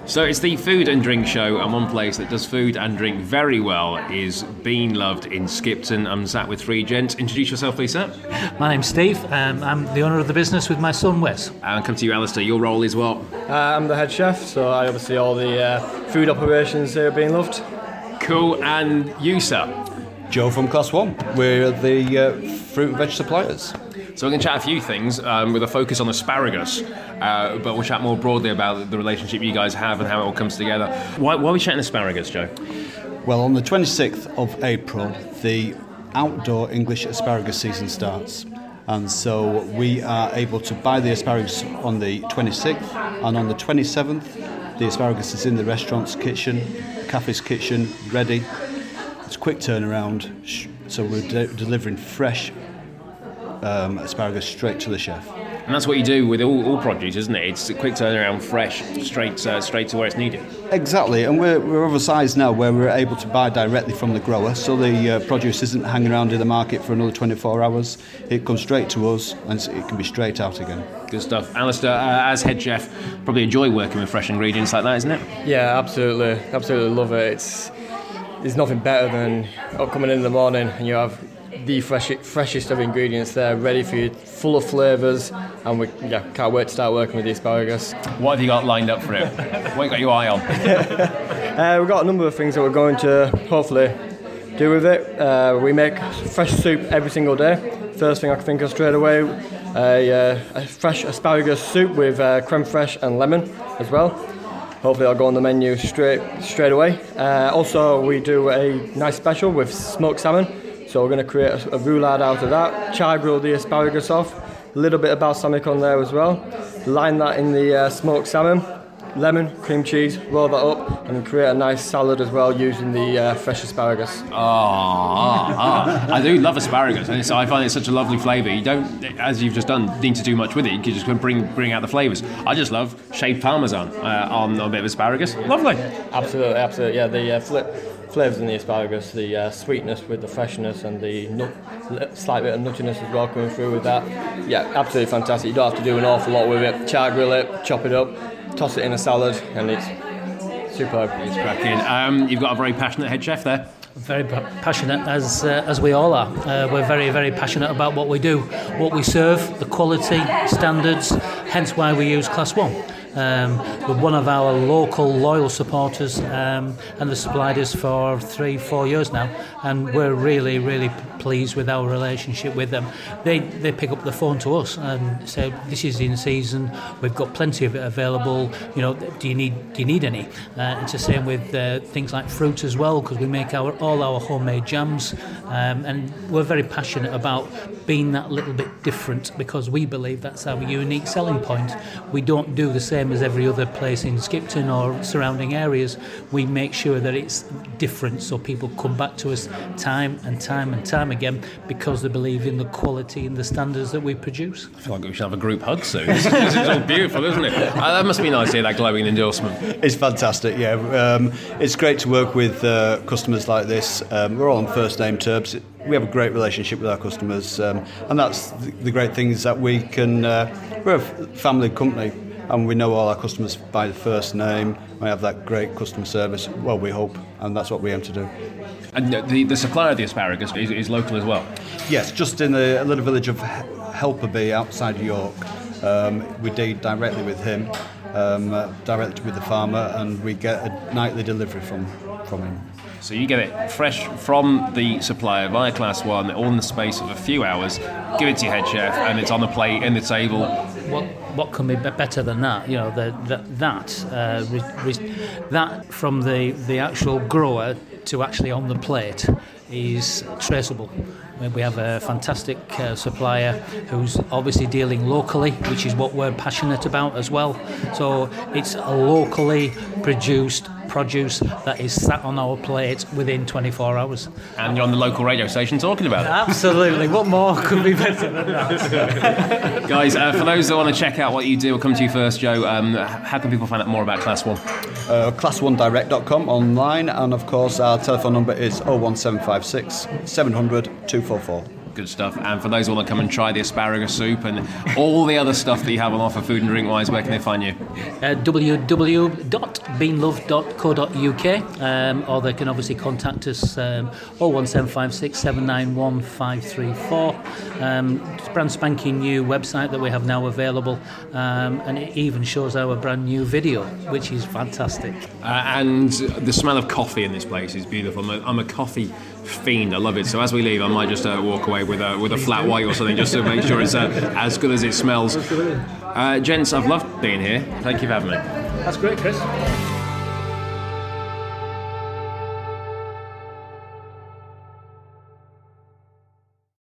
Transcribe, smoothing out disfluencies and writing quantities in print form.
So it's the food and drink show, and one place that does food and drink very well is Bean Loved in Skipton. I'm sat with three gents. Introduce yourself, please, sir. My name's Steve. I'm the owner of the business with my son, Wes. And come to you, Alistair. Your role is what? I'm the head chef, so I oversee all the food operations here at Bean Loved. Cool. And you, sir? Joe from Class 1. We're the fruit and veg suppliers. So we're going to chat a few things with a focus on asparagus, but we'll chat more broadly about the relationship you guys have and how it all comes together. Why are we chatting asparagus, Joe? Well, on the 26th of April, the outdoor English asparagus season starts. And so we are able to buy the asparagus on the 26th, and on the 27th, the asparagus is in the restaurant's kitchen, cafe's kitchen, ready. It's a quick turnaround, so we're delivering fresh asparagus straight to the chef. And that's what you do with all produce, isn't it? It's a quick turnaround, fresh, straight to where it's needed. Exactly, and we're of a size now where we're able to buy directly from the grower, so the produce isn't hanging around in the market for another 24 hours. It comes straight to us, and it can be straight out again. Good stuff. Alistair, as head chef, probably enjoy working with fresh ingredients like that, isn't it? Yeah, absolutely love it. There's nothing better than coming in the morning and you have the freshest of ingredients there, ready for you, full of flavours, and we can't wait to start working with the asparagus. What have you got lined up for it? What have you got your eye on? We've got a number of things that we're going to hopefully do with it. We make fresh soup every single day. First thing I can think of straight away, a fresh asparagus soup with creme fraiche and lemon as well. Hopefully I'll go on the menu straight away. Also, we do a nice special with smoked salmon. So we're going to create a roulade out of that, char grill the asparagus off, a little bit of balsamic on there as well, line that in the smoked salmon, lemon, cream cheese, roll that up and create a nice salad as well using the fresh asparagus. I do love asparagus, and I find it such a lovely flavour. You don't, as you've just done, need to do much with it. You can just bring out the flavours. I just love shaved parmesan on a bit of asparagus. Lovely. Absolutely. Yeah, the flavours in the asparagus, the sweetness with the freshness and the slight bit of nuttiness as well coming through with that. Yeah, absolutely fantastic. You don't have to do an awful lot with it. Char grill it, chop it up, toss it in a salad, and it's superb. It's cracking. You've got a very passionate head chef there. Very passionate, as we all are. We're very, very passionate about what we do, what we serve, the quality, standards, hence why we use Class 1. We're one of our local loyal supporters and they've supplied us for 3-4 years now, and we're really, really pleased with our relationship with them. They pick up the phone to us and say, this is in season, we've got plenty of it available, do you need any? It's the same with things like fruit as well, because we make all our homemade jams, and we're very passionate about being that little bit different, because we believe that's our unique selling point. We don't do the same as every other place in Skipton or surrounding areas. We make sure that it's different, so people come back to us time and time again, because they believe in the quality and the standards that we produce. I feel like we should have a group hug soon. This is all beautiful, isn't it? That must be nice to hear that glowing endorsement. It's fantastic, yeah. It's great to work with customers like this. We're all on first name terms. We have a great relationship with our customers, and that's the great thing, is that we're a family company, and we know all our customers by the first name. We have that great customer service, well, we hope, and that's what we aim to do. And the supplier of the asparagus is local as well? Yes, just in a little village of Helperby outside York. We deal directly with him, directly with the farmer, and we get a nightly delivery from him. So you get it fresh from the supplier via Class 1, all in the space of a few hours, give it to your head chef, and it's on the plate, in the table. What can be better than that? That from the actual grower to actually on the plate is traceable. We have a fantastic supplier who's obviously dealing locally, which is what we're passionate about as well. So it's a locally produced produce that is sat on our plate within 24 hours. And you're on the local radio station talking about it. Absolutely. What more could be better than that? Guys, for those that want to check out what you do, we'll come to you first, Joe. How can people find out more about Class 1? Class1direct.com online, and of course our telephone number is 01756 700 244. good stuff. And for those who want to come and try the asparagus soup and all the other stuff that you have on offer, food and drink wise, where can they find you? www.beanlove.co.uk, or they can obviously contact us 01756 791 534. Brand spanking new website that we have now available, and it even shows our brand new video, which is fantastic. And the smell of coffee in this place is beautiful. I'm a coffee fiend. I love it. So as we leave, I might just walk away with a flat white or something, just to make sure it's as good as it smells. Gents, I've loved being here. Thank you for having me. That's great, Chris.